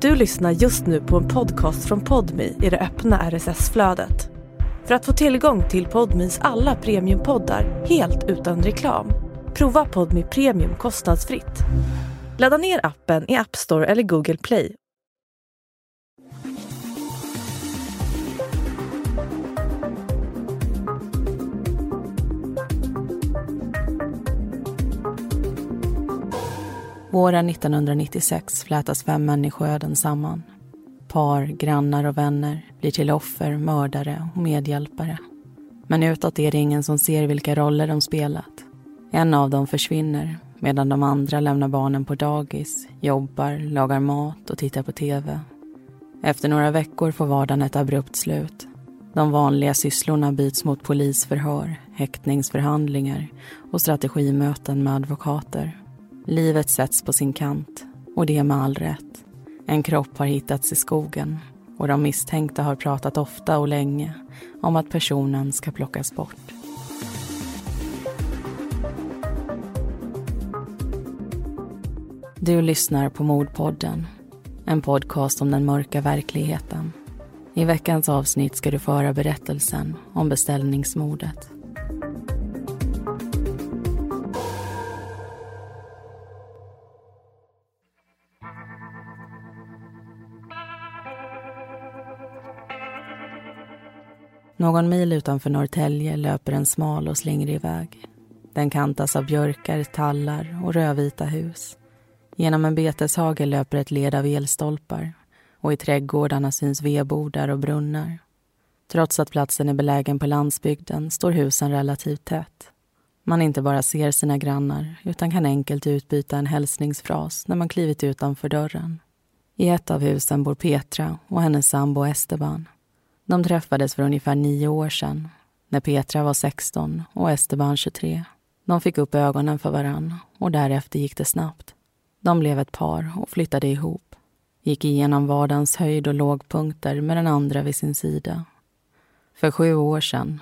Du lyssnar just nu på en podcast från Podme i det öppna RSS-flödet. För att få tillgång till Podmes alla premiumpoddar helt utan reklam, prova Podme Premium kostnadsfritt. Ladda ner appen i App Store eller Google Play. Våren 1996 flätas 5 människoöden samman. Par, grannar och vänner blir till offer, mördare och medhjälpare. Men utåt är det ingen som ser vilka roller de spelat. En av dem försvinner medan de andra lämnar barnen på dagis, jobbar, lagar mat och tittar på tv. Efter några veckor får vardagen ett abrupt slut. De vanliga sysslorna byts mot polisförhör, häktningsförhandlingar och strategimöten med advokater. Livet sätts på sin kant, och det är med all rätt. En kropp har hittats i skogen och de misstänkta har pratat ofta och länge om att personen ska plockas bort. Du lyssnar på Mordpodden, en podcast om den mörka verkligheten. I veckans avsnitt ska du föra berättelsen om beställningsmordet. Någon mil utanför Norrtälje löper en smal och slingrig väg. Den kantas av björkar, tallar och rödvita hus. Genom en beteshage löper ett led av elstolpar och i trädgårdarna syns vedbodar och brunnar. Trots att platsen är belägen på landsbygden står husen relativt tätt. Man inte bara ser sina grannar utan kan enkelt utbyta en hälsningsfras när man klivit utanför dörren. I ett av husen bor Petra och hennes sambo Esteban. De träffades för ungefär 9 år sedan, när Petra var 16 och Esteban 23. De fick upp ögonen för varann och därefter gick det snabbt. De blev ett par och flyttade ihop. Gick igenom vardagens höjd- och lågpunkter med den andra vid sin sida. För 7 år sedan,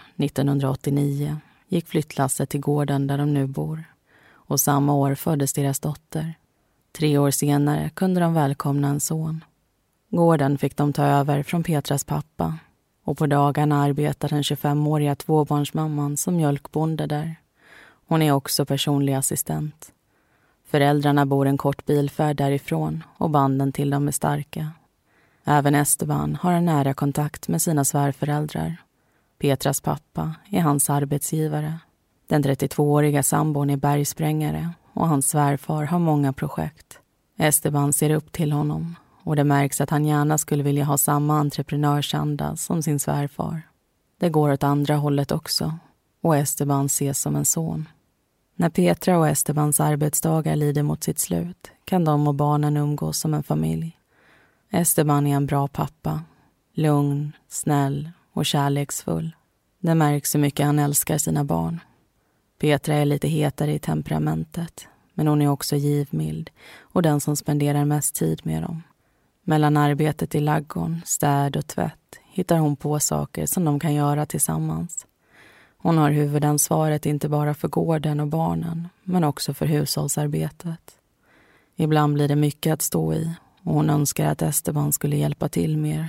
1989, gick flyttlasset till gården där de nu bor. Och samma år föddes deras dotter. 3 år senare kunde de välkomna en son. Gården fick de ta över från Petras pappa. Och på dagarna arbetar den 25-åriga tvåbarnsmamman som mjölkbonde där. Hon är också personlig assistent. Föräldrarna bor en kort bilfärd därifrån och banden till dem är starka. Även Esteban har en nära kontakt med sina svärföräldrar. Petras pappa är hans arbetsgivare. Den 32-åriga sambon är bergsprängare och hans svärfar har många projekt. Esteban ser upp till honom. Och det märks att han gärna skulle vilja ha samma entreprenörsanda som sin svärfar. Det går åt andra hållet också. Och Esteban ses som en son. När Petra och Estebans arbetsdagar lider mot sitt slut kan de och barnen umgås som en familj. Esteban är en bra pappa. Lugn, snäll och kärleksfull. Det märks hur mycket han älskar sina barn. Petra är lite hetare i temperamentet. Men hon är också givmild och den som spenderar mest tid med dem. Mellan arbetet i ladugården, städ och tvätt hittar hon på saker som de kan göra tillsammans. Hon har huvudansvaret inte bara för gården och barnen, men också för hushållsarbetet. Ibland blir det mycket att stå i och hon önskar att Esteban skulle hjälpa till mer.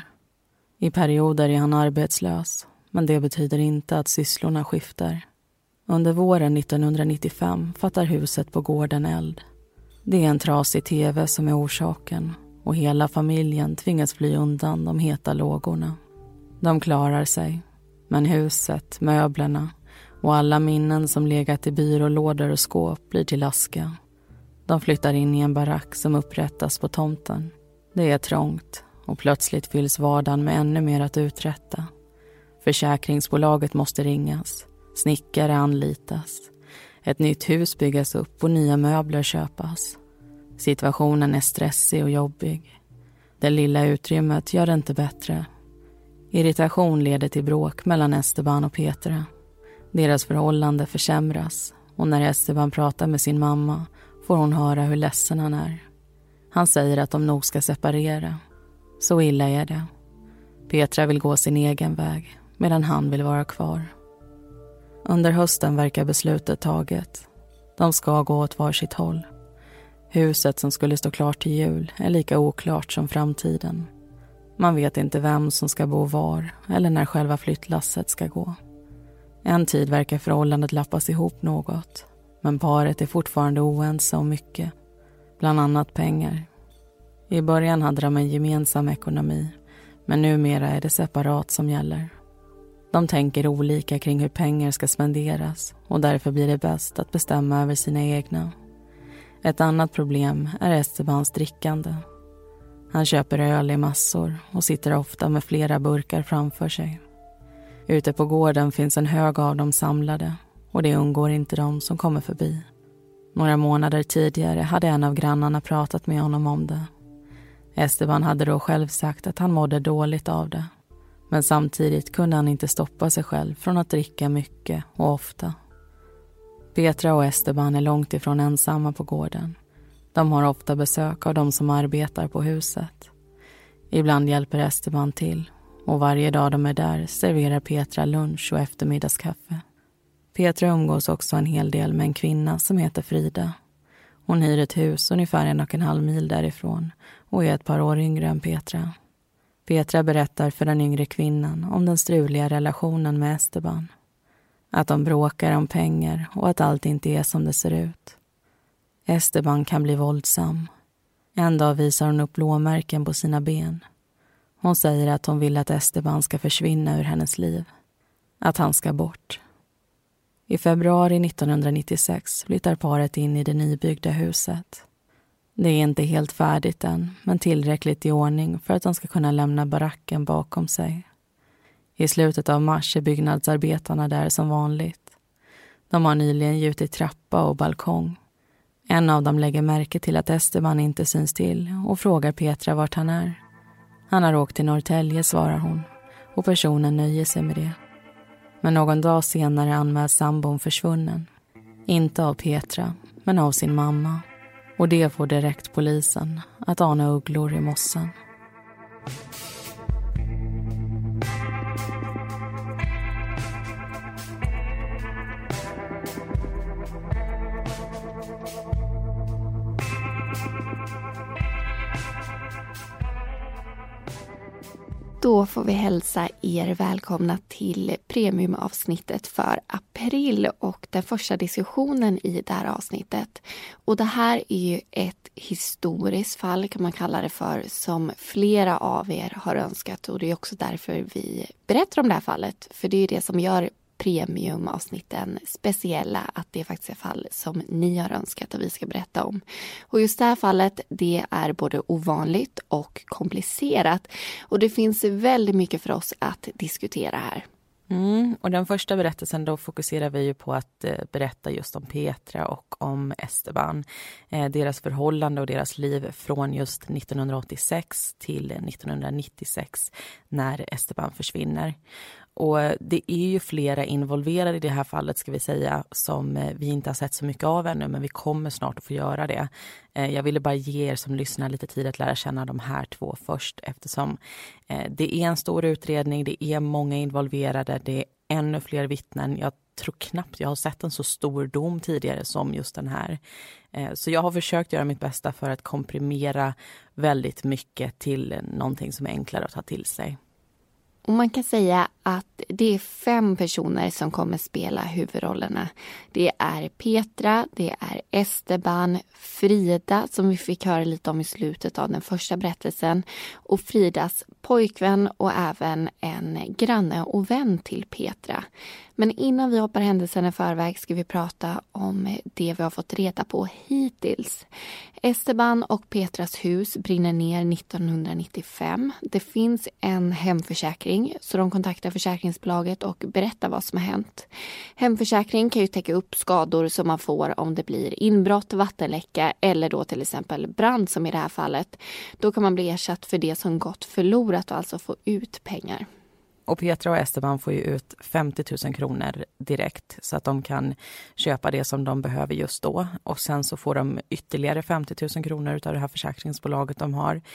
I perioder är han arbetslös, men det betyder inte att sysslorna skiftar. Under våren 1995 fattar huset på gården eld. Det är en trasig tv som är orsaken. Och hela familjen tvingas fly undan de heta lågorna. De klarar sig. Men huset, möblerna och alla minnen som legat i byrålådor och skåp blir till aska. De flyttar in i en barack som upprättas på tomten. Det är trångt och plötsligt fylls vardagen med ännu mer att uträtta. Försäkringsbolaget måste ringas. Snickare anlitas. Ett nytt hus byggas upp och nya möbler köpas. Situationen är stressig och jobbig. Det lilla utrymmet gör det inte bättre. Irritation leder till bråk mellan Esteban och Petra. Deras förhållande försämras och när Esteban pratar med sin mamma får hon höra hur ledsen han är. Han säger att de nog ska separera. Så illa är det. Petra vill gå sin egen väg medan han vill vara kvar. Under hösten verkar beslutet taget. De ska gå åt varsitt håll. Huset som skulle stå klart till jul är lika oklart som framtiden. Man vet inte vem som ska bo var eller när själva flyttlasset ska gå. En tid verkar förhållandet lappas ihop något, men paret är fortfarande oense om mycket, bland annat pengar. I början hade de en gemensam ekonomi, men numera är det separat som gäller. De tänker olika kring hur pengar ska spenderas och därför blir det bäst att bestämma över sina egna. Ett annat problem är Estebans drickande. Han köper öl i massor och sitter ofta med flera burkar framför sig. Ute på gården finns en hög av dem samlade och det undgår inte de som kommer förbi. Några månader tidigare hade en av grannarna pratat med honom om det. Esteban hade då själv sagt att han mådde dåligt av det. Men samtidigt kunde han inte stoppa sig själv från att dricka mycket och ofta. Petra och Esteban är långt ifrån ensamma på gården. De har ofta besök av de som arbetar på huset. Ibland hjälper Esteban till och varje dag de är där serverar Petra lunch och eftermiddagskaffe. Petra umgås också en hel del med en kvinna som heter Frida. Hon hyr ett hus ungefär 1,5 mil därifrån och är ett par år yngre än Petra. Petra berättar för den yngre kvinnan om den struliga relationen med Esteban. Att de bråkar om pengar och att allt inte är som det ser ut. Esteban kan bli våldsam. En dag visar hon upp blåmärken på sina ben. Hon säger att hon vill att Esteban ska försvinna ur hennes liv. Att han ska bort. I februari 1996 flyttar paret in i det nybyggda huset. Det är inte helt färdigt än, men tillräckligt i ordning för att de ska kunna lämna baracken bakom sig. I slutet av mars är byggnadsarbetarna där som vanligt. De har nyligen gjutit trappa och balkong. En av dem lägger märke till att Esteban inte syns till och frågar Petra vart han är. Han har åkt till Norrtälje, svarar hon, och personen nöjer sig med det. Men någon dag senare anmäls sambon försvunnen. Inte av Petra, men av sin mamma. Och det får direkt polisen att ana ugglor i mossen. Då får vi hälsa er välkomna till premiumavsnittet för april och den första diskussionen i det här avsnittet. Och det här är ju ett historiskt fall kan man kalla det för, som flera av er har önskat, och det är också därför vi berättar om det här fallet. För det är ju det som gör premiumavsnitten speciella, att det är faktiskt är fall som ni har önskat och vi ska berätta om. Och just det här fallet, det är både ovanligt och komplicerat, och det finns väldigt mycket för oss att diskutera här. Och den första berättelsen, då fokuserar vi ju på att berätta just om Petra och om Esteban. Deras förhållande och deras liv från just 1986 till 1996 när Esteban försvinner. Och det är ju flera involverade i det här fallet, ska vi säga, som vi inte har sett så mycket av ännu, men vi kommer snart att få göra det. Jag ville bara ge er som lyssnar lite tid att lära känna de här två först, eftersom det är en stor utredning, det är många involverade, det är ännu fler vittnen. Jag tror knappt jag har sett en så stor dom tidigare som just den här. Så jag har försökt göra mitt bästa för att komprimera väldigt mycket till någonting som är enklare att ta till sig. Och man kan säga att det är 5 personer som kommer spela huvudrollerna. Det är Petra, det är Esteban, Frida som vi fick höra lite om i slutet av den första berättelsen, och Fridas pojkvän och även en granne och vän till Petra. Men innan vi hoppar händelsen i förväg ska vi prata om det vi har fått reda på hittills. Esteban och Petras hus brinner ner 1995. Det finns en hemförsäkring, så de kontaktar försäkringsbolaget och berättar vad som har hänt. Hemförsäkring kan ju täcka upp skador som man får om det blir inbrott, vattenläcka eller då till exempel brand som i det här fallet. Då kan man bli ersatt för det som gått förlorat och alltså få ut pengar. Och Petra och Esteban får ju ut 50 000 kronor direkt så att de kan köpa det som de behöver just då. Och sen så får de ytterligare 50 000 kronor av det här försäkringsbolaget de har.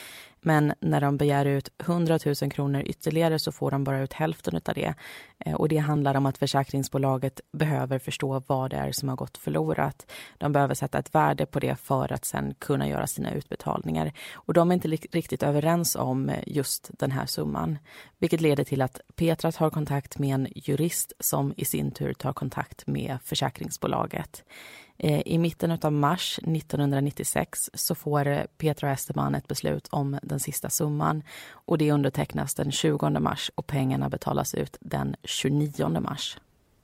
Men när de begär ut 100 000 kronor ytterligare så får de bara ut hälften av det. Och det handlar om att försäkringsbolaget behöver förstå vad det är som har gått förlorat. De behöver sätta ett värde på det för att sen kunna göra sina utbetalningar. Och de är inte riktigt överens om just den här summan. Vilket leder till att Petra tar kontakt med en jurist som i sin tur tar kontakt med försäkringsbolaget. I mitten av mars 1996 så får Petra och Esteban ett beslut om den sista summan och det undertecknas den 20 mars och pengarna betalas ut den 29 mars.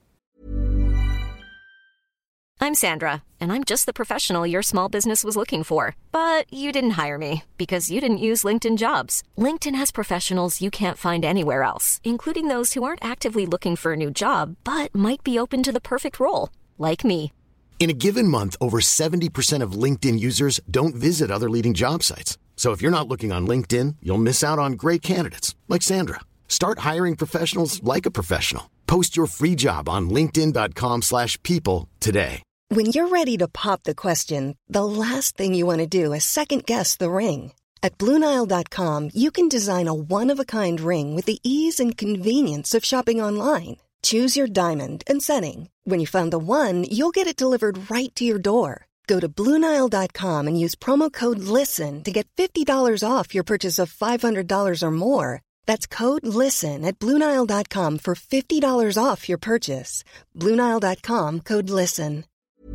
I'm Sandra, and I'm just the professional your small business was looking for. But you didn't hire me because you didn't use LinkedIn Jobs. LinkedIn has professionals you can't find anywhere else, including those who aren't actively looking for a new job but might be open to the perfect role, like me. In a given month, over 70% of LinkedIn users don't visit other leading job sites. So if you're not looking on LinkedIn, you'll miss out on great candidates like Sandra. Start hiring professionals like a professional. Post your free job on linkedin.com/people today. When you're ready to pop the question, the last thing you want to do is second-guess the ring. At BlueNile.com, you can design a one-of-a-kind ring with the ease and convenience of shopping online. Choose your diamond and setting. When you find the one, you'll get it delivered right to your door. Go to BlueNile.com and use promo code LISTEN to get $50 off your purchase of $500 or more. That's code LISTEN at BlueNile.com for $50 off your purchase. BlueNile.com, code LISTEN.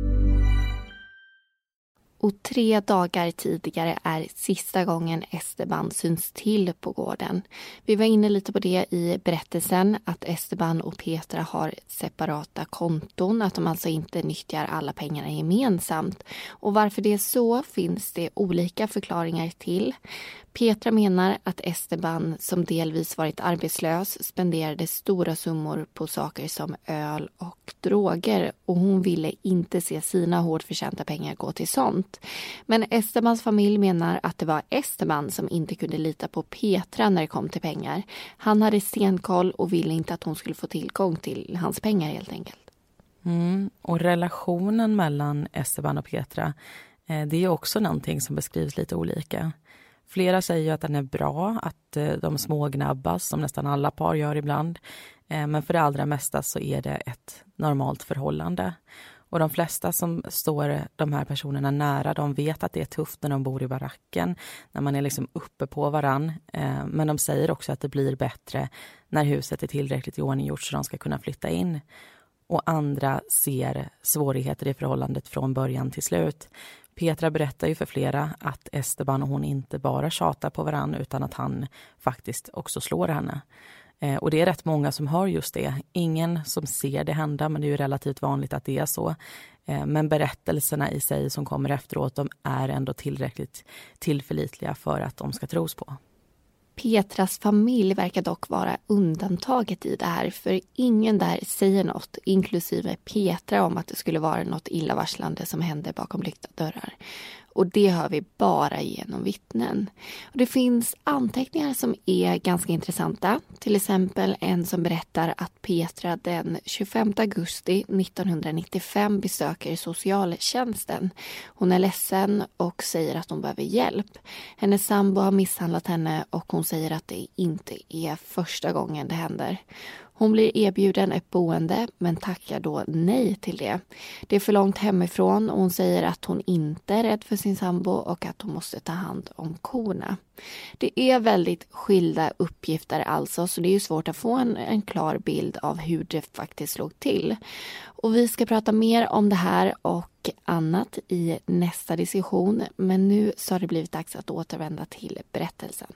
Och 3 dagar tidigare är sista gången Esteban syns till på gården. Vi var inne lite på det i berättelsen att Esteban och Petra har separata konton. Att de alltså inte nyttjar alla pengarna gemensamt. Och varför det är så finns det olika förklaringar till. Petra menar att Esteban, som delvis varit arbetslös, spenderade stora summor på saker som öl och droger och hon ville inte se sina hårt förtjänta pengar gå till sånt. Men Estebans familj menar att det var Esteban som inte kunde lita på Petra när det kom till pengar. Han hade stenkoll och ville inte att hon skulle få tillgång till hans pengar helt enkelt. Och relationen mellan Esteban och Petra, det är också någonting som beskrivs lite olika. Flera säger ju att den är bra, att de smågnabbas som nästan alla par gör ibland. Men för det allra mesta så är det ett normalt förhållande. Och de flesta som står de här personerna nära, de vet att det är tufft när de bor i baracken. När man är liksom uppe på varann. Men de säger också att det blir bättre när huset är tillräckligt iordninggjort så de ska kunna flytta in. Och andra ser svårigheter i förhållandet från början till slut. Petra berättar ju för flera att Esteban och hon inte bara tjatar på varann utan att han faktiskt också slår henne. Och det är rätt många som hör just det. Ingen som ser det hända, men det är ju relativt vanligt att det är så. Men berättelserna i sig som kommer efteråt, de är ändå tillräckligt tillförlitliga för att de ska tros på. Petras familj verkar dock vara undantaget i det här, för ingen där säger något, inklusive Petra, om att det skulle vara något illavarslande som hände bakom lyckta dörrar. Och det hör vi bara genom vittnen. Och det finns anteckningar som är ganska intressanta. Till exempel en som berättar att Petra den 25 augusti 1995 besöker socialtjänsten. Hon är ledsen och säger att hon behöver hjälp. Hennes sambo har misshandlat henne och hon säger att det inte är första gången det händer. Hon blir erbjuden ett boende men tackar då nej till det. Det är för långt hemifrån och hon säger att hon inte är rädd för sin sambo och att hon måste ta hand om korna. Det är väldigt skilda uppgifter alltså, så det är ju svårt att få en klar bild av hur det faktiskt slog till. Och vi ska prata mer om det här och annat i nästa diskussion, men nu så har det blivit dags att återvända till berättelsen.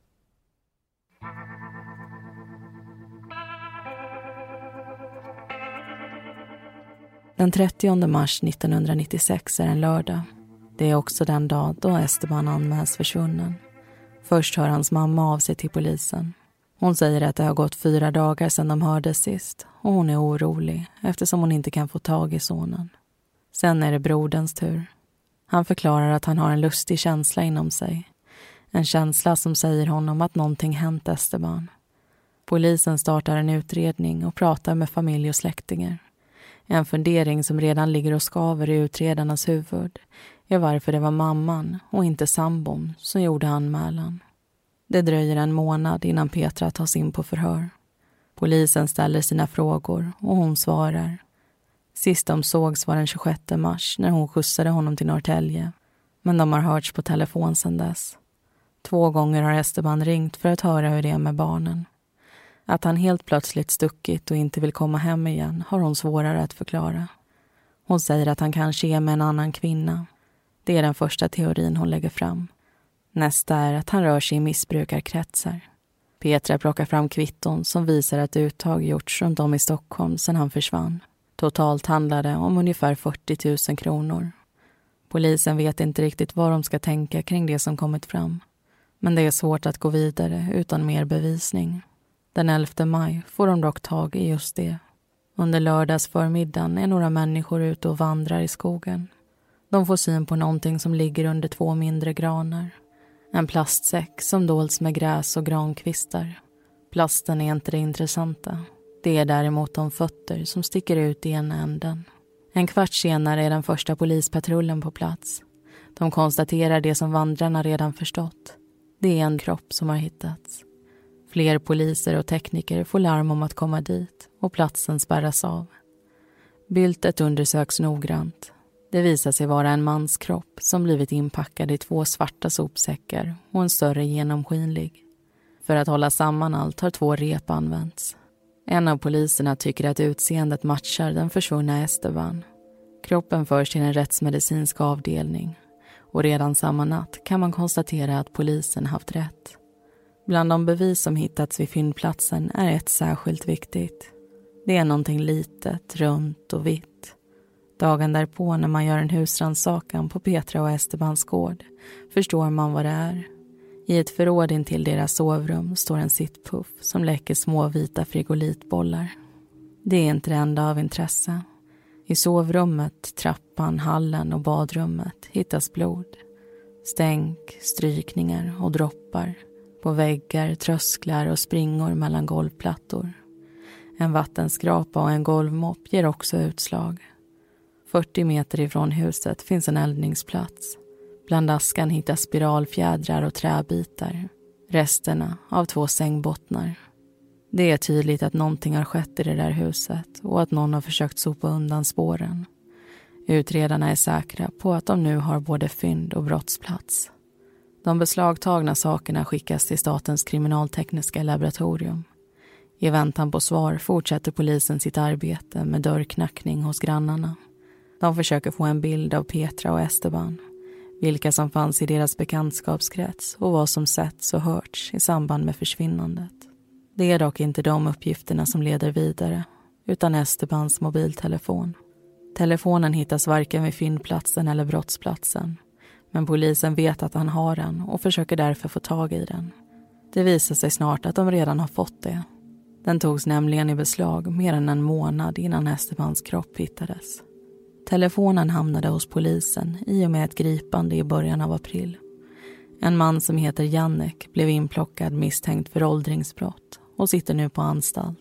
Den 30 mars 1996 är en lördag. Det är också den dag då Esteban anmäls försvunnen. Först hör hans mamma av sig till polisen. Hon säger att det har gått 4 dagar sedan de hördes sist och hon är orolig eftersom hon inte kan få tag i sonen. Sen är det broderns tur. Han förklarar att han har en lustig känsla inom sig. En känsla som säger honom att någonting hänt Esteban. Polisen startar en utredning och pratar med familj och släktingar. En fundering som redan ligger och skaver i utredarnas huvud är varför det var mamman och inte sambon som gjorde anmälan. Det dröjer en månad innan Petra tas in på förhör. Polisen ställer sina frågor och hon svarar. Sist de sågs var den 26 mars när hon skjutsade honom till Norrtälje. Men de har hörts på telefon sedan dess. 2 gånger har Esteban ringt för att höra hur det är med barnen. Att han helt plötsligt stuckit och inte vill komma hem igen har hon svårare att förklara. Hon säger att han kanske är med en annan kvinna. Det är den första teorin hon lägger fram. Nästa är att han rör sig i missbrukarkretsar. Petra plockar fram kvitton som visar att uttag gjorts runt om i Stockholm sedan han försvann. Totalt handlar det om ungefär 40 000 kronor. Polisen vet inte riktigt vad de ska tänka kring det som kommit fram. Men det är svårt att gå vidare utan mer bevisning. Den 11 maj får de dock tag i just det. Under lördagsförmiddagen är några människor ute och vandrar i skogen. De får syn på någonting som ligger under 2 mindre granar. En plastsäck som dolts med gräs och grankvistar. Plasten är inte det intressanta. Det är däremot de fötter som sticker ut i ena änden. En kvart senare är den första polispatrullen på plats. De konstaterar det som vandrarna redan förstått. Det är en kropp som har hittats. Fler poliser och tekniker får larm om att komma dit och platsen spärras av. Byltet undersöks noggrant. Det visar sig vara en mans kropp som blivit inpackad i 2 svarta sopsäckar och en större genomskinlig. För att hålla samman allt har 2 rep använts. En av poliserna tycker att utseendet matchar den försvunna Esteban. Kroppen förs till en rättsmedicinsk avdelning och redan samma natt kan man konstatera att polisen haft rätt. Bland de bevis som hittats vid fyndplatsen är ett särskilt viktigt. Det är någonting litet, runt och vitt. Dagen därpå när man gör en husrannsakan på Petra och Estebans gård förstår man vad det är. I ett förråd intill deras sovrum står en sittpuff som läcker små vita frigolitbollar. Det är inte det enda av intresse. I sovrummet, trappan, hallen och badrummet hittas blod. Stänk, strykningar och droppar. På väggar, trösklar och springor mellan golvplattor. En vattenskrapa och en golvmopp ger också utslag. 40 meter ifrån huset finns en eldningsplats. Bland askan hittas spiralfjädrar och träbitar. Resterna av 2 sängbottnar. Det är tydligt att någonting har skett i det där huset och att någon har försökt sopa undan spåren. Utredarna är säkra på att de nu har både fynd och brottsplats. De beslagtagna sakerna skickas till Statens kriminaltekniska laboratorium. I väntan på svar fortsätter polisen sitt arbete med dörrknackning hos grannarna. De försöker få en bild av Petra och Esteban. Vilka som fanns i deras bekantskapskrets och vad som setts och hörts i samband med försvinnandet. Det är dock inte de uppgifterna som leder vidare, utan Estebans mobiltelefon. Telefonen hittas varken vid fyndplatsen eller brottsplatsen. Men polisen vet att han har den och försöker därför få tag i den. Det visar sig snart att de redan har fått det. Den togs nämligen i beslag mer än en månad innan Estebans kropp hittades. Telefonen hamnade hos polisen i och med ett gripande i början av april. En man som heter Jannek blev inplockad misstänkt för åldringsbrott och sitter nu på anstalt.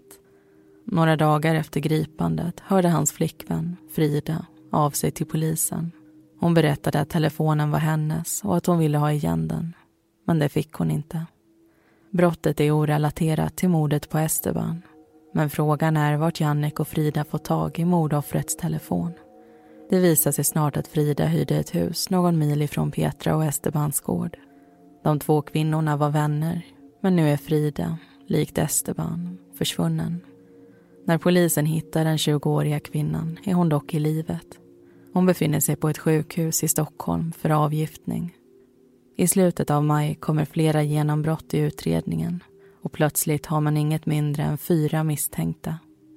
Några dagar efter gripandet hörde hans flickvän, Frida, av sig till polisen. Hon berättade att telefonen var hennes och att hon ville ha igen den. Men det fick hon inte. Brottet är orelaterat till mordet på Esteban. Men frågan är vart Jannek och Frida får tag i mordoffrets telefon. Det visar sig snart att Frida hyrde ett hus någon mil ifrån Petra och Estebans gård. De 2 kvinnorna var vänner, men nu är Frida, likt Esteban, försvunnen. När polisen hittar den 20-åriga kvinnan är hon dock i livet. Hon befinner sig på ett sjukhus i Stockholm för avgiftning. I slutet av maj kommer flera genombrott i utredningen och plötsligt har man inget mindre än 4 misstänkta.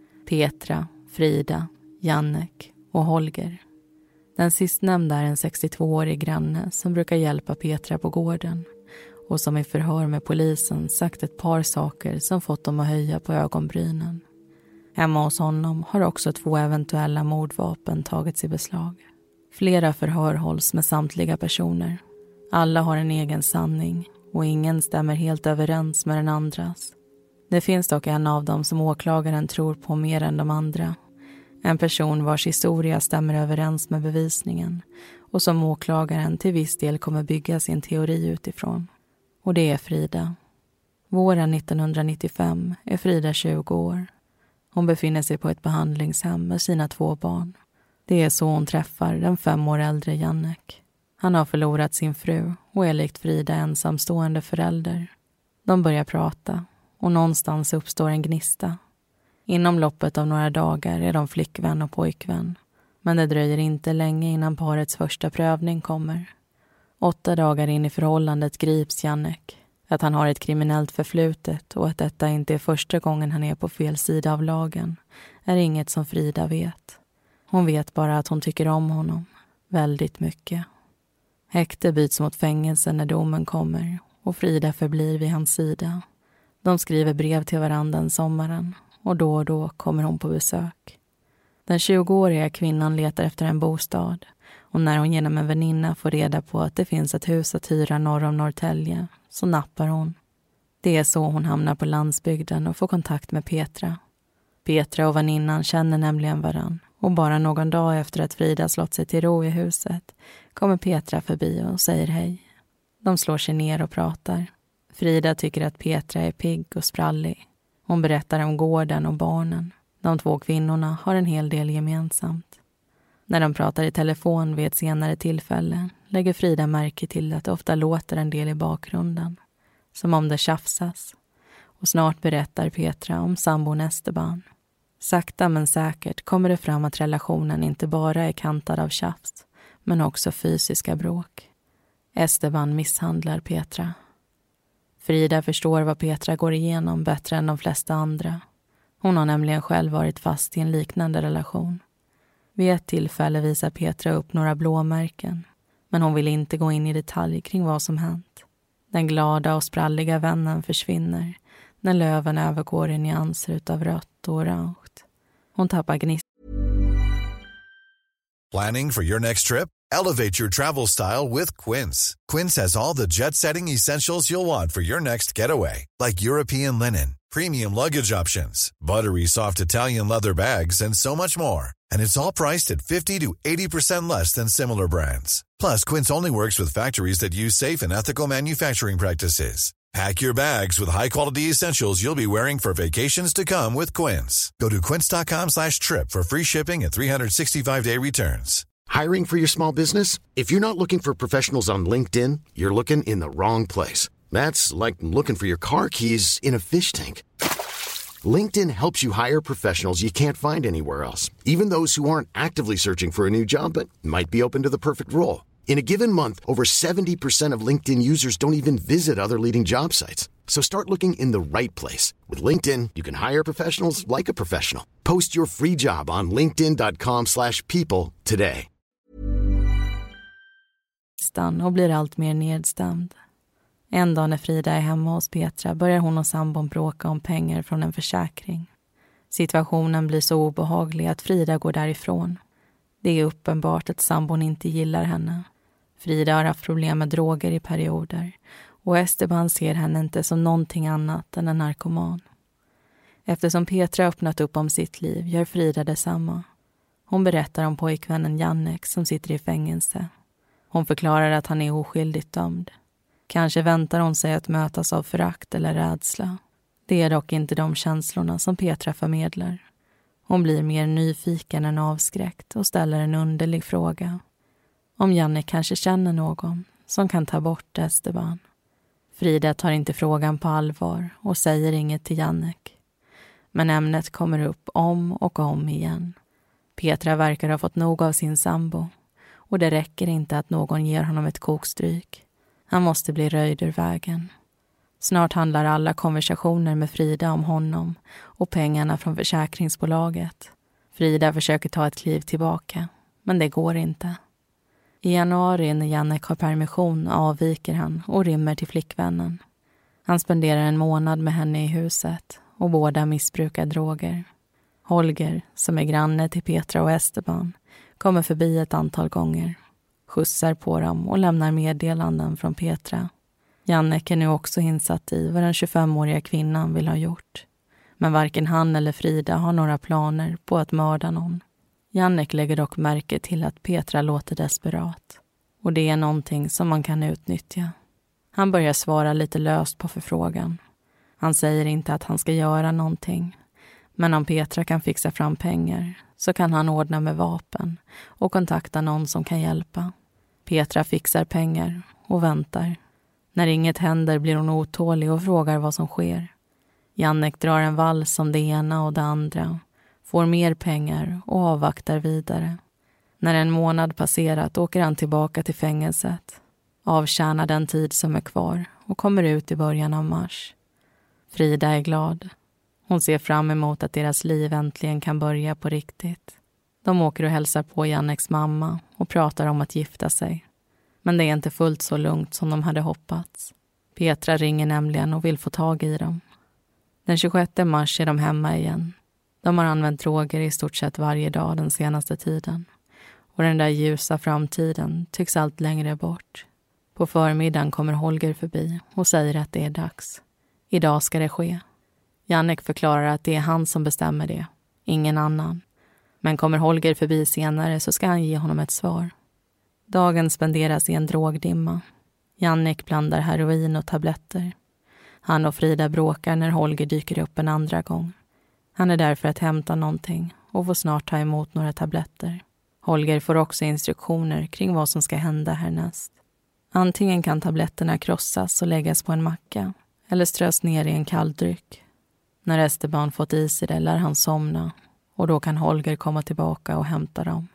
Petra, Frida, Jannek och Holger. Den sistnämnda är en 62-årig granne som brukar hjälpa Petra på gården och som i förhör med polisen sagt ett par saker som fått dem att höja på ögonbrynen. Hemma hos honom har också 2 eventuella mordvapen tagits i beslag. Flera förhör hålls med samtliga personer. Alla har en egen sanning och ingen stämmer helt överens med den andras. Det finns dock en av dem som åklagaren tror på mer än de andra. En person vars historia stämmer överens med bevisningen och som åklagaren till viss del kommer bygga sin teori utifrån. Och det är Frida, Våren 1995 är Frida 20 år. Hon befinner sig på ett behandlingshem med sina 2 barn. Det är så hon träffar den 5 år äldre Jannek. Han har förlorat sin fru och är likt Frida ensamstående förälder. De börjar prata och någonstans uppstår en gnista. Inom loppet av några dagar är de flickvän och pojkvän. Men det dröjer inte länge innan parets första prövning kommer. 8 dagar in i förhållandet grips Jannek. Att han har ett kriminellt förflutet och att detta inte är första gången han är på fel sida av lagen är inget som Frida vet. Hon vet bara att hon tycker om honom. Väldigt mycket. Häkte byts mot fängelse när domen kommer och Frida förblir vid hans sida. De skriver brev till varandra sommaren och då kommer hon på besök. Den 20-åriga kvinnan letar efter en bostad och när hon genom en väninna får reda på att det finns ett hus att hyra norr om Norrtälje så nappar hon. Det är så hon hamnar på landsbygden och får kontakt med Petra. Petra och väninnan känner nämligen varann och bara någon dag efter att Frida slått sig till ro i huset kommer Petra förbi och säger hej. De slår sig ner och pratar. Frida tycker att Petra är pigg och sprallig. Hon berättar om gården och barnen. De 2 kvinnorna har en hel del gemensamt. När de pratar i telefon vid ett senare tillfälle lägger Frida märke till att det ofta låter en del i bakgrunden. Som om det tjafsas. Och snart berättar Petra om sambon Esteban. Sakta men säkert kommer det fram att relationen inte bara är kantad av tjafs men också fysiska bråk. Esteban misshandlar Petra. Frida förstår vad Petra går igenom bättre än de flesta andra. Hon har nämligen själv varit fast i en liknande relation. Vid ett tillfälle visar Petra upp några blåmärken. Men hon vill inte gå in i detalj kring vad som hänt. Den glada och spralliga vännen försvinner när löven övergår i nyanser utav rött och orange. Hon tappar gnist. Planning for your next trip? Elevate your travel style with Quince. Quince has all the jet-setting essentials you'll want for your next getaway, like European linen, premium luggage options, buttery soft Italian leather bags, and so much more. And it's all priced at 50 to 80% less than similar brands. Plus, Quince only works with factories that use safe and ethical manufacturing practices. Pack your bags with high-quality essentials you'll be wearing for vacations to come with Quince. Go to quince.com/trip for free shipping and 365-day returns. Hiring for your small business? If you're not looking for professionals on LinkedIn, you're looking in the wrong place. That's like looking for your car keys in a fish tank. LinkedIn helps you hire professionals you can't find anywhere else, even those who aren't actively searching for a new job but might be open to the perfect role. In a given month, over 70% of LinkedIn users don't even visit other leading job sites. So start looking in the right place. With LinkedIn, you can hire professionals like a professional. Post your free job on linkedin.com/people today. Och blir allt mer nedstämd. En dag när Frida är hemma hos Petra börjar hon och sambon bråka om pengar från en försäkring. Situationen blir så obehaglig att Frida går därifrån. Det är uppenbart att sambon inte gillar henne. Frida har haft problem med droger i perioder och Esteban ser henne inte som någonting annat än en narkoman. Eftersom Petra öppnat upp om sitt liv gör Frida detsamma. Hon berättar om pojkvännen Jannek som sitter i fängelse. Hon förklarar att han är oskyldigt dömd. Kanske väntar hon sig att mötas av förakt eller rädsla. Det är dock inte de känslorna som Petra förmedlar. Hon blir mer nyfiken än avskräckt och ställer en underlig fråga. Om Jannek kanske känner någon som kan ta bort Esteban. Frida tar inte frågan på allvar och säger inget till Jannek. Men ämnet kommer upp om och om igen. Petra verkar ha fått nog av sin sambo. Och det räcker inte att någon ger honom ett kokstryk. Han måste bli röjd ur vägen. Snart handlar alla konversationer med Frida om honom och pengarna från försäkringsbolaget. Frida försöker ta ett kliv tillbaka, men det går inte. I januari när Jannek har permission avviker han och rymmer till flickvännen. Han spenderar en månad med henne i huset och båda missbrukar droger. Holger, som är granne till Petra och Esteban, kommer förbi ett antal gånger. Skjutsar på dem och lämnar meddelanden från Petra. Jannek är nu också insatt i vad den 25-åriga kvinnan vill ha gjort. Men varken han eller Frida har några planer på att mörda någon. Jannek lägger dock märke till att Petra låter desperat. Och det är någonting som man kan utnyttja. Han börjar svara lite löst på förfrågan. Han säger inte att han ska göra någonting. Men om Petra kan fixa fram pengar så kan han ordna med vapen och kontakta någon som kan hjälpa. Petra fixar pengar och väntar. När inget händer blir hon otålig och frågar vad som sker. Jannek drar en vals om det ena och det andra, får mer pengar och avvaktar vidare. När en månad passerat åker han tillbaka till fängelset. Avtjänar den tid som är kvar och kommer ut i början av mars. Frida är glad. Hon ser fram emot att deras liv äntligen kan börja på riktigt. De åker och hälsar på Janneks mamma och pratar om att gifta sig. Men det är inte fullt så lugnt som de hade hoppats. Petra ringer nämligen och vill få tag i dem. Den 26 mars är de hemma igen. De har använt droger i stort sett varje dag den senaste tiden. Och den där ljusa framtiden tycks allt längre bort. På förmiddagen kommer Holger förbi och säger att det är dags. Idag ska det ske. Jannek förklarar att det är han som bestämmer det, ingen annan. Men kommer Holger förbi senare så ska han ge honom ett svar. Dagen spenderas i en drogdimma. Jannek blandar heroin och tabletter. Han och Frida bråkar när Holger dyker upp en andra gång. Han är där för att hämta någonting och får snart ta emot några tabletter. Holger får också instruktioner kring vad som ska hända härnäst. Antingen kan tabletterna krossas och läggas på en macka eller strös ner i en kall dryck. När Esteban fått i sig det lär han somna och då kan Holger komma tillbaka och hämta dem.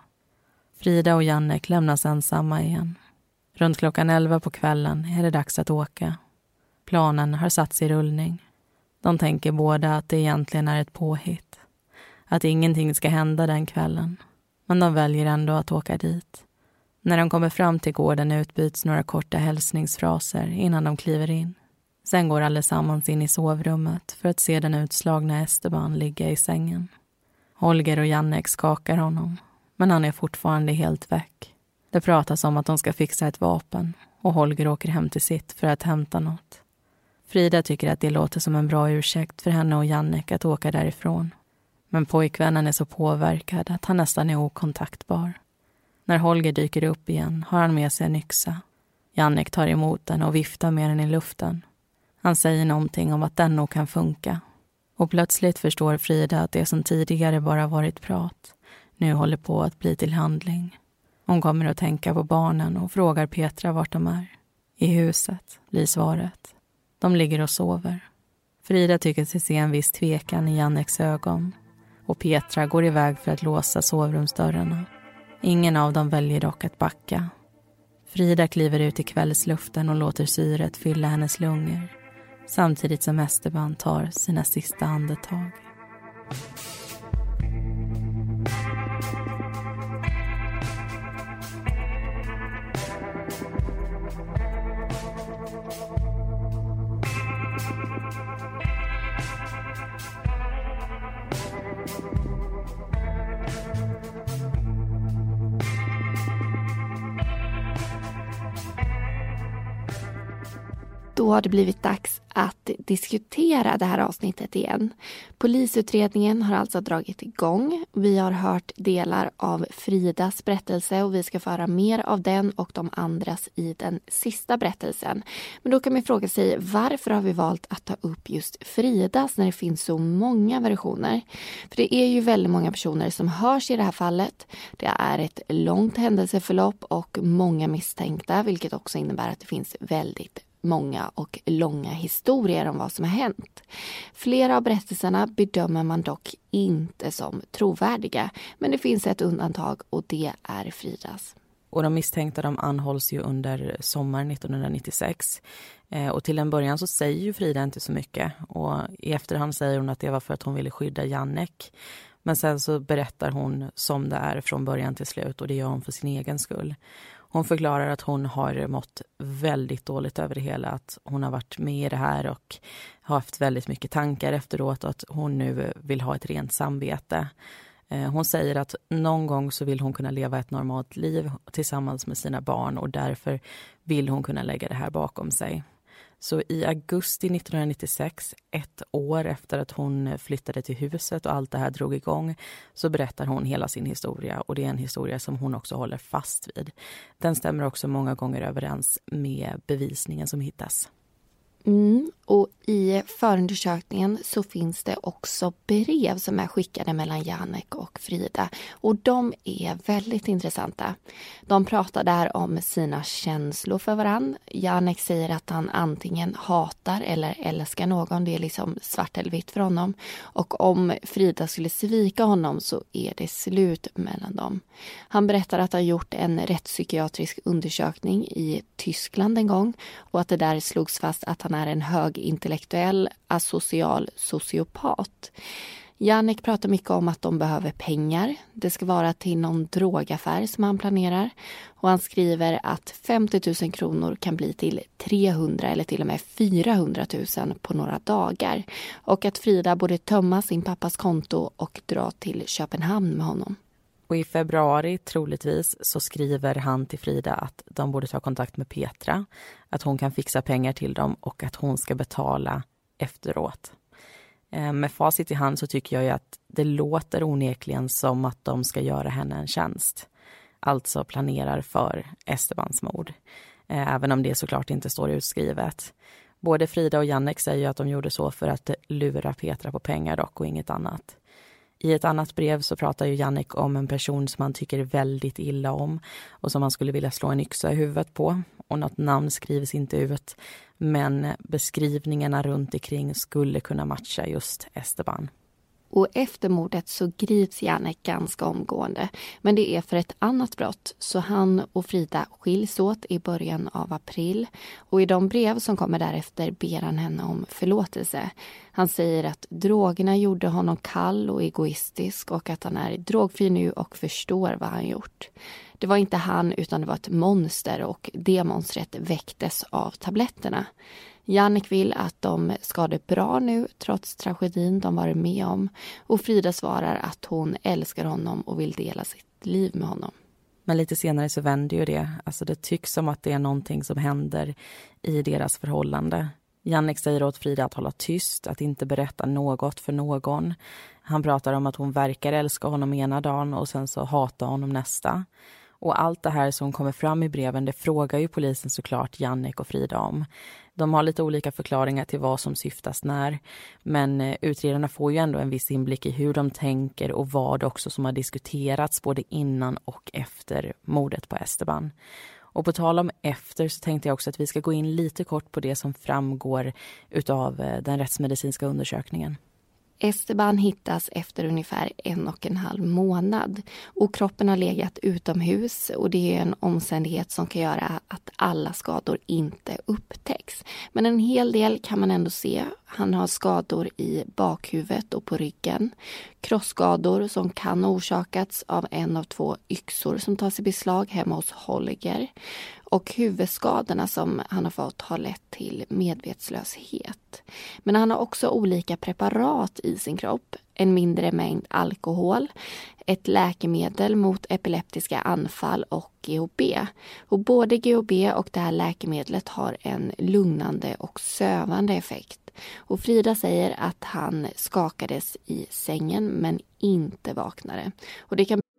Frida och Jannek lämnas ensamma igen. Runt klockan 11 på kvällen är det dags att åka. Planen har satts i rullning. De tänker båda att det egentligen är ett påhitt. Att ingenting ska hända den kvällen. Men de väljer ändå att åka dit. När de kommer fram till gården utbyts några korta hälsningsfraser innan de kliver in. Sen går allesammans in i sovrummet för att se den utslagna Esteban ligga i sängen. Holger och Jannek skakar honom, men han är fortfarande helt väck. Det pratas om att de ska fixa ett vapen och Holger åker hem till sitt för att hämta något. Frida tycker att det låter som en bra ursäkt för henne och Jannek att åka därifrån. Men pojkvännen är så påverkad att han nästan är okontaktbar. När Holger dyker upp igen har han med sig en yxa. Jannek tar emot den och viftar med den i luften. Han säger någonting om att den nog kan funka. Och plötsligt förstår Frida att det som tidigare bara varit prat nu håller på att bli till handling. Hon kommer att tänka på barnen och frågar Petra vart de är. I huset, blir svaret. De ligger och sover. Frida tycker sig se en viss tvekan i Janneks ögon. Och Petra går iväg för att låsa sovrumsdörrarna. Ingen av dem väljer dock att backa. Frida kliver ut i kvällsluften och låter syret fylla hennes lungor. Samtidigt som Esteban tar sina sista andetag. Då har det blivit dags att diskutera det här avsnittet igen. Polisutredningen har alltså dragit igång. Vi har hört delar av Fridas berättelse och vi ska få höra mer av den och de andras i den sista berättelsen. Men då kan man fråga sig, varför har vi valt att ta upp just Fridas när det finns så många versioner? För det är ju väldigt många personer som hörs i det här fallet. Det är ett långt händelseförlopp och många misstänkta, vilket också innebär att det finns väldigt många och långa historier om vad som har hänt. Flera av berättelserna bedömer man dock inte som trovärdiga, men det finns ett undantag och det är Fridas. Och de misstänkta de anhålls ju under sommaren 1996. Och till en början så säger ju Frida inte så mycket. Och i efterhand säger hon att det var för att hon ville skydda Jannek. Men sen så berättar hon som det är från början till slut och det gör hon för sin egen skull. Hon förklarar att hon har mått väldigt dåligt över det hela, att hon har varit med i det här och har haft väldigt mycket tankar efteråt och att hon nu vill ha ett rent samvete. Hon säger att någon gång så vill hon kunna leva ett normalt liv tillsammans med sina barn och därför vill hon kunna lägga det här bakom sig. Så i augusti 1996, ett år efter att hon flyttade till huset och allt det här drog igång, så berättar hon hela sin historia och det är en historia som hon också håller fast vid. Den stämmer också många gånger överens med bevisningen som hittas. Och i förundersökningen så finns det också brev som är skickade mellan Jannik och Frida. Och de är väldigt intressanta. De pratar där om sina känslor för varann. Jannik säger att han antingen hatar eller älskar någon. Det är liksom svart eller vitt för honom. Och om Frida skulle svika honom så är det slut mellan dem. Han berättar att han gjort en rättspsykiatrisk undersökning i Tyskland en gång. Och att det där slogs fast att han är en högintellektuell asocial sociopat. Jannik pratar mycket om att de behöver pengar. Det ska vara till någon drogaffär som han planerar. Och han skriver att 50 000 kronor kan bli till 300 eller till och med 400 000 på några dagar. Och att Frida borde tömma sin pappas konto och dra till Köpenhamn med honom. Och i februari troligtvis så skriver han till Frida att de borde ta kontakt med Petra. Att hon kan fixa pengar till dem och att hon ska betala efteråt. Med facit i hand så tycker jag ju att det låter onekligen som att de ska göra henne en tjänst. Alltså planerar för Estebans mord. Även om det såklart inte står utskrivet. Både Frida och Jannik säger att de gjorde så för att lura Petra på pengar dock och inget annat. I ett annat brev så pratar ju Jannik om en person som han tycker väldigt illa om och som han skulle vilja slå en yxa i huvudet på. Och något namn skrivs inte ut, men beskrivningarna runt omkring skulle kunna matcha just Esteban. Och efter mordet så grips Jannik ganska omgående. Men det är för ett annat brott. Så han och Frida skiljs åt i början av april. Och i de brev som kommer därefter ber han henne om förlåtelse. Han säger att drogerna gjorde honom kall och egoistisk. Och att han är drogfri nu och förstår vad han gjort. Det var inte han utan det var ett monster. Och det monstret väcktes av tabletterna. Jannik vill att de ska ha det bra nu trots tragedin de varit med om. Och Frida svarar att hon älskar honom och vill dela sitt liv med honom. Men lite senare så vänder ju det. Alltså det tycks som att det är någonting som händer i deras förhållande. Jannik säger åt Frida att hålla tyst, att inte berätta något för någon. Han pratar om att hon verkar älska honom ena dagen och sen så hatar honom nästa. Och allt det här som kommer fram i breven, det frågar ju polisen såklart Jannik och Frida om. De har lite olika förklaringar till vad som syftas när. Men utredarna får ju ändå en viss inblick i hur de tänker och vad också som har diskuterats både innan och efter mordet på Esteban. Och på tal om efter så tänkte jag också att vi ska gå in lite kort på det som framgår utav den rättsmedicinska undersökningen. Esteban hittas efter ungefär 1,5 månad och kroppen har legat utomhus och det är en omständighet som kan göra att alla skador inte upptäcks. Men en hel del kan man ändå se. Han har skador i bakhuvudet och på ryggen. Krossskador som kan ha orsakats av en av 2 yxor som tas i beslag hemma hos Holger. Och huvudskadorna som han har fått har lett till medvetslöshet. Men han har också olika preparat i sin kropp. En mindre mängd alkohol, ett läkemedel mot epileptiska anfall och GHB. Och både GHB och det här läkemedlet har en lugnande och sövande effekt. Och Frida säger att han skakades i sängen men inte vaknade. Och det kan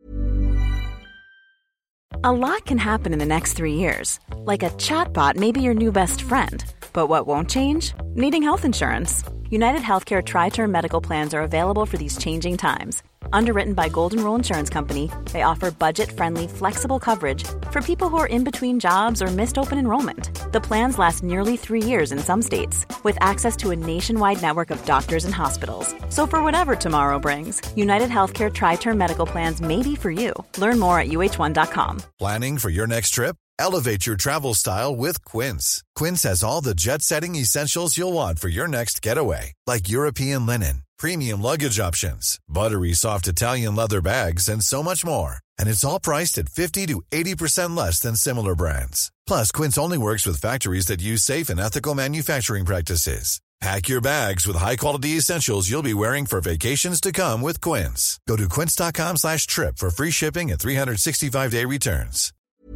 A lot can happen in the next 3 years. Like a chatbot may be your new best friend. But what won't change? Needing health insurance. United Healthcare Tri-Term Medical Plans are available for these changing times. Underwritten by Golden Rule Insurance Company, they offer budget-friendly, flexible coverage for people who are in between jobs or missed open enrollment. The plans last nearly 3 years in some states, with access to a nationwide network of doctors and hospitals. So for whatever tomorrow brings, United Healthcare Tri-Term Medical Plans may be for you. Learn more at uh1.com. Planning for your next trip? Elevate your travel style with Quince. Quince has all the jet-setting essentials you'll want for your next getaway, like European linen, premium luggage options, buttery soft Italian leather bags, and so much more. And it's all priced at 50 to 80% less than similar brands. Plus, Quince only works with factories that use safe and ethical manufacturing practices. Pack your bags with high-quality essentials you'll be wearing for vacations to come with Quince. Go to quince.com/trip for free shipping and 365-day returns.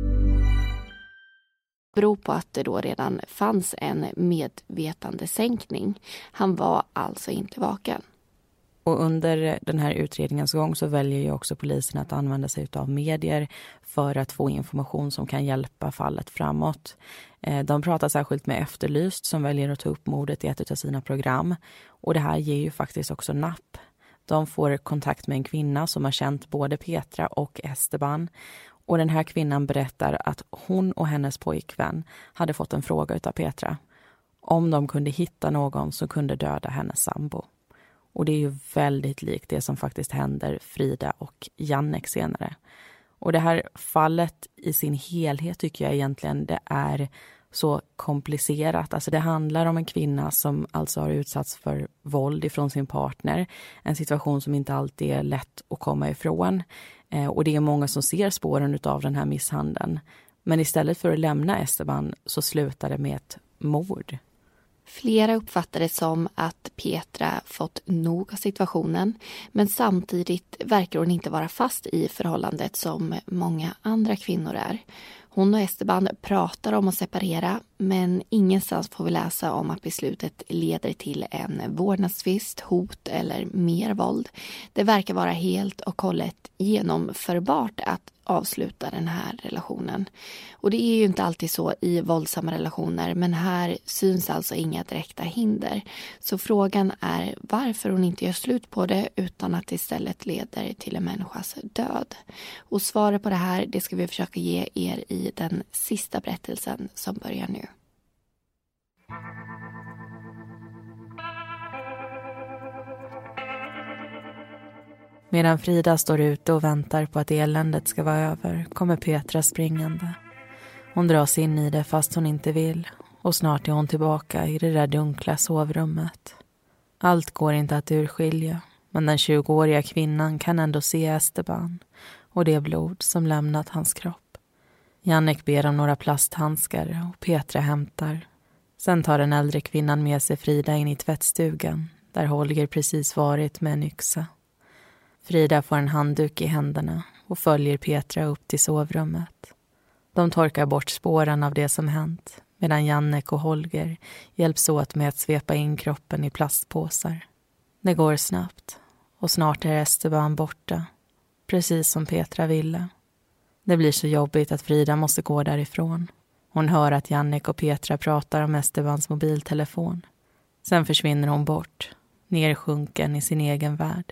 Beror på att det då redan fanns en medvetandesänkning. Han var alltså inte vaken. Och under den här utredningens gång så väljer ju också polisen att använda sig av medier för att få information som kan hjälpa fallet framåt. De pratar särskilt med Efterlyst som väljer att ta upp mordet i ett av sina program. Och det här ger ju faktiskt också napp. De får kontakt med en kvinna som har känt både Petra och Esteban. Och den här kvinnan berättar att hon och hennes pojkvän hade fått en fråga utav Petra. Om de kunde hitta någon som kunde döda hennes sambo. Och det är ju väldigt likt det som faktiskt händer Frida och Jannek senare. Och det här fallet i sin helhet tycker jag egentligen det är så komplicerat. Alltså det handlar om en kvinna som alltså har utsatts för våld ifrån sin partner. En situation som inte alltid är lätt att komma ifrån. Och det är många som ser spåren av den här misshandeln. Men istället för att lämna Esteban så slutar det med ett mord. Flera uppfattar det som att Petra fått nog av situationen, men samtidigt verkar hon inte vara fast i förhållandet som många andra kvinnor är. Hon och Esteban pratar om att separera, men ingenstans får vi läsa om att beslutet leder till en vårdnadstvist, hot eller mer våld. Det verkar vara helt och hållet genomförbart att avsluta den här relationen. Och det är ju inte alltid så i våldsamma relationer, men här syns alltså inga direkta hinder. Så frågan är varför hon inte gör slut på det utan att det istället leder till en människas död. Och svaret på det här, det ska vi försöka ge er i den sista berättelsen som börjar nu. Medan Frida står ute och väntar på att eländet ska vara över kommer Petra springande. Hon dras in i det fast hon inte vill och snart är hon tillbaka i det där dunkla sovrummet. Allt går inte att urskilja, men den 20-åriga kvinnan kan ändå se Esteban och det blod som lämnat hans kropp. Jannek ber om några plasthandskar och Petra hämtar. Sen tar den äldre kvinnan med sig Frida in i tvättstugan där Holger precis varit med en yxa. Frida får en handduk i händerna och följer Petra upp till sovrummet. De torkar bort spåren av det som hänt medan Jannek och Holger hjälps åt med att svepa in kroppen i plastpåsar. Det går snabbt och snart är Esteban borta, precis som Petra ville. Det blir så jobbigt att Frida måste gå därifrån. Hon hör att Jannek och Petra pratar om Estebans mobiltelefon. Sen försvinner hon bort, nersjunken i sin egen värld.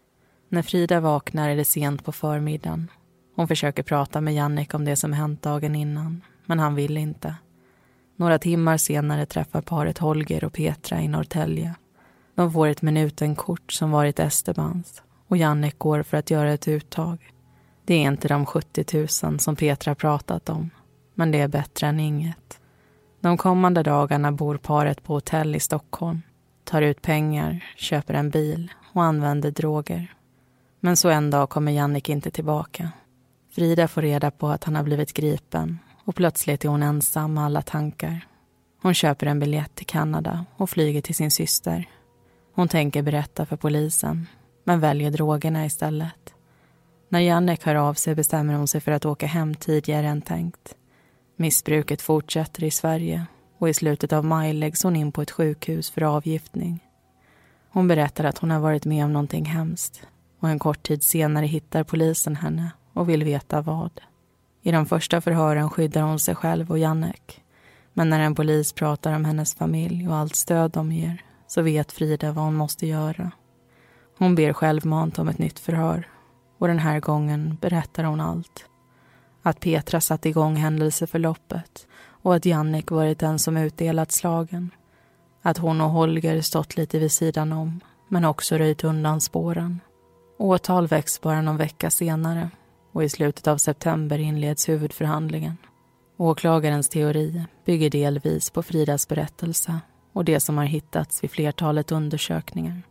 När Frida vaknar är det sent på förmiddagen. Hon försöker prata med Jannek om det som hänt dagen innan, men han vill inte. Några timmar senare träffar paret Holger och Petra i Norrtälje. De får ett minutenkort som varit Estebans och Jannek går för att göra ett uttag. Det är inte de 70 000 som Petra pratat om, men det är bättre än inget. De kommande dagarna bor paret på hotell i Stockholm, tar ut pengar, köper en bil och använder droger. Men så en dag kommer Jannek inte tillbaka. Frida får reda på att han har blivit gripen och plötsligt är hon ensam med alla tankar. Hon köper en biljett till Kanada och flyger till sin syster. Hon tänker berätta för polisen, men väljer drogerna istället. När Jannek hör av sig bestämmer hon sig för att åka hem tidigare än tänkt. Missbruket fortsätter i Sverige och i slutet av maj läggs hon in på ett sjukhus för avgiftning. Hon berättar att hon har varit med om någonting hemskt. Och en kort tid senare hittar polisen henne och vill veta vad. I de första förhören skyddar hon sig själv och Jannek. Men när en polis pratar om hennes familj och allt stöd de ger så vet Frida vad hon måste göra. Hon ber självmant om ett nytt förhör och den här gången berättar hon allt. Att Petra satt igång händelseförloppet och att Jannek varit den som utdelat slagen. Att hon och Holger stått lite vid sidan om men också röjt undan spåren. Åtal väcks bara någon vecka senare och i slutet av september inleds huvudförhandlingen. Åklagarens teori bygger delvis på Fridas berättelse och det som har hittats vid flertalet undersökningar.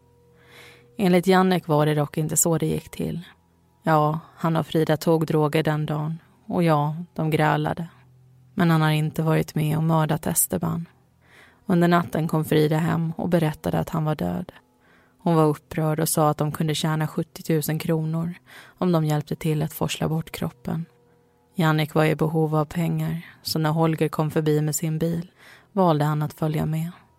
Enligt Jannek var det dock inte så det gick till. Ja, han och Frida tog droger den dagen och ja, de grälade. Men han har inte varit med och mördat Esteban. Under natten kom Frida hem och berättade att han var död. Hon var upprörd och sa att de kunde tjäna 70 000 kronor om de hjälpte till att forsla bort kroppen. Jannek var i behov av pengar så när Holger kom förbi med sin bil valde han att följa med.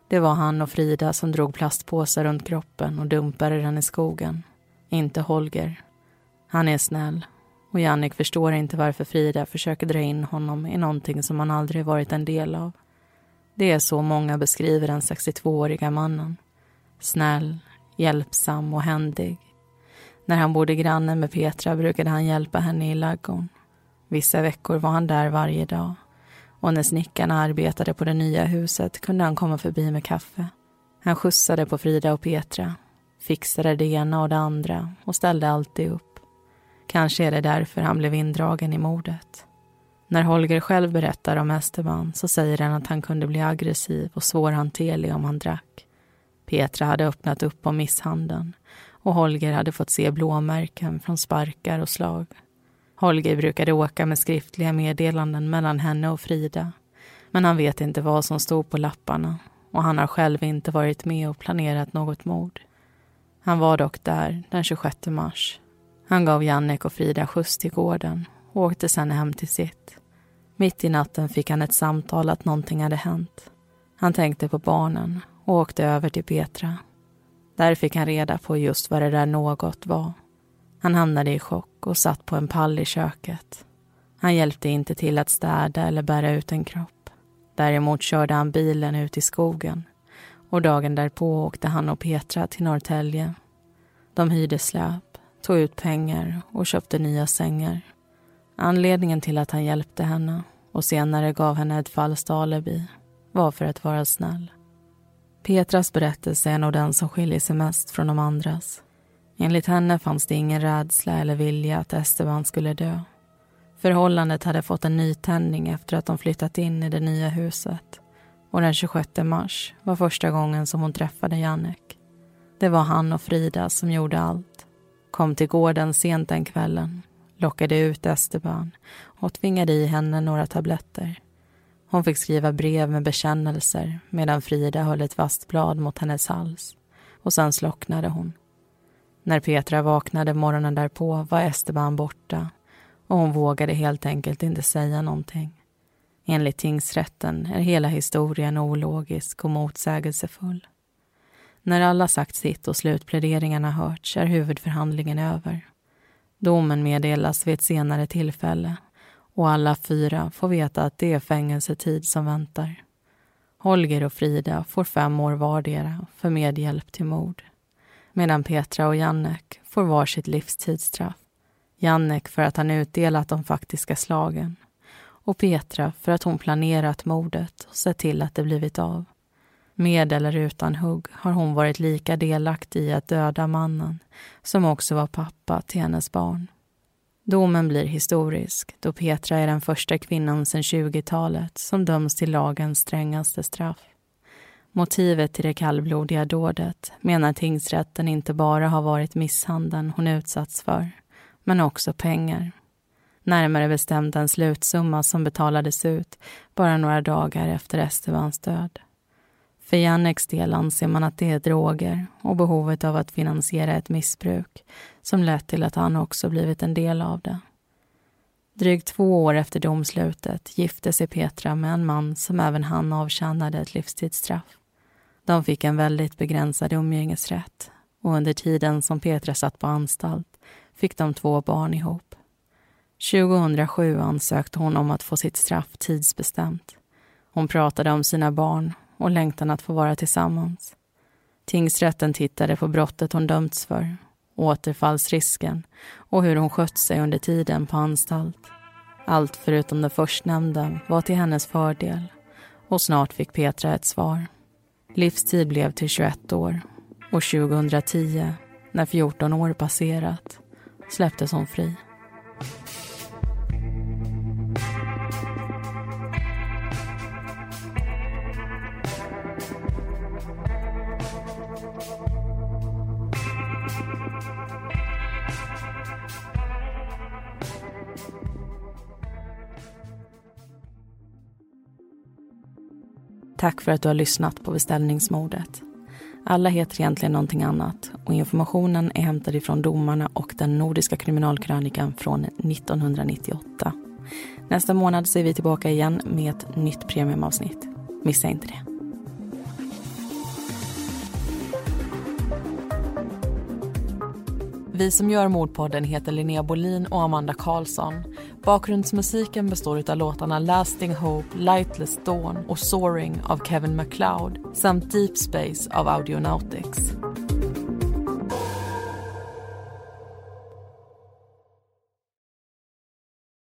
Det var han och Frida som drog plastpåsar runt kroppen och dumpade den i skogen. Inte Holger. Han är snäll. Och Jannik förstår inte varför Frida försöker dra in honom i någonting som han aldrig varit en del av. Det är så många beskriver den 62-åriga mannen. Snäll, hjälpsam och händig. När han bodde granne med Petra brukade han hjälpa henne i ladugården. Vissa veckor var han där varje dag. Och när snickarna arbetade på det nya huset kunde han komma förbi med kaffe. Han skjutsade på Frida och Petra. Fixade det ena och det andra och ställde alltid upp. Kanske är det därför han blev indragen i mordet. När Holger själv berättar om Esteban så säger han att han kunde bli aggressiv och svårhanterlig om han drack. Petra hade öppnat upp om misshandeln och Holger hade fått se blåmärken från sparkar och slag. Holger brukade åka med skriftliga meddelanden mellan henne och Frida. Men han vet inte vad som stod på lapparna och han har själv inte varit med och planerat något mord. Han var dock där den 26 mars. Han gav Jannik och Frida skjuts till gården och åkte sedan hem till sitt. Mitt i natten fick han ett samtal att någonting hade hänt. Han tänkte på barnen och åkte över till Petra. Där fick han reda på just vad det där något var. Han hamnade i chock och satt på en pall i köket. Han hjälpte inte till att städa eller bära ut en kropp. Däremot körde han bilen ut i skogen. Och dagen därpå åkte han och Petra till Norrtälje. De hyrde släp, tog ut pengar och köpte nya sängar. Anledningen till att han hjälpte henne och senare gav henne ett falskt alibi var för att vara snäll. Petras berättelse är nog den som skiljer sig mest från de andras. Enligt henne fanns det ingen rädsla eller vilja att Esteban skulle dö. Förhållandet hade fått en nytändning efter att de flyttat in i det nya huset. Och den 26 mars var första gången som hon träffade Jannik. Det var han och Frida som gjorde allt. Kom till gården sent den kvällen, lockade ut Esteban och tvingade i henne några tabletter. Hon fick skriva brev med bekännelser medan Frida höll ett vasst blad mot hennes hals. Och sen slocknade hon. När Petra vaknade morgonen därpå var Esteban borta och hon vågade helt enkelt inte säga någonting. Enligt tingsrätten är hela historien ologisk och motsägelsefull. När alla sagt sitt och slutpläderingarna hörts är huvudförhandlingen över. Domen meddelas vid ett senare tillfälle och alla 4 får veta att det är fängelsetid som väntar. Holger och Frida får 5 år vardera för medhjälp till mord. Medan Petra och Jannik får varsitt livstidsstraff. Jannik för att han utdelat de faktiska slagen. Och Petra för att hon planerat mordet och sett till att det blivit av. Med eller utan hugg har hon varit lika delaktig i att döda mannen som också var pappa till hennes barn. Domen blir historisk då Petra är den första kvinnan sedan 20-talet som döms till lagens strängaste straff. Motivet till det kallblodiga dådet menar tingsrätten inte bara har varit misshandeln hon utsatts för, men också pengar. Närmare bestämt en slutsumma som betalades ut bara några dagar efter Estebans död. För Janniks del anser man att det är droger och behovet av att finansiera ett missbruk som lett till att han också blivit en del av det. Drygt 2 år efter domslutet gifte sig Petra med en man som även han avtjänade ett livstidsstraff. De fick en väldigt begränsad umgängesrätt och under tiden som Petra satt på anstalt fick de 2 barn ihop. 2007 ansökte hon om att få sitt straff tidsbestämt. Hon pratade om sina barn och längtan att få vara tillsammans. Tingsrätten tittade på brottet hon dömts för, återfallsrisken och hur hon skött sig under tiden på anstalt. Allt förutom det förstnämnda var till hennes fördel och snart fick Petra ett svar. Livstid blev till 21 år och 2010, när 14 år passerat, släpptes hon fri. Tack för att du har lyssnat på Beställningsmordet. Alla heter egentligen någonting annat och informationen är hämtad ifrån domarna och den nordiska kriminalkrönikan från 1998. Nästa månad så är vi tillbaka igen med ett nytt premiumavsnitt. Missa inte det. Vi som gör Mordpodden heter Linnea Bolin och Amanda Karlsson. Bakgrundsmusiken består av låtarna Lasting Hope, Lightless Dawn och Soaring av Kevin MacLeod samt Deep Space av Audionautics.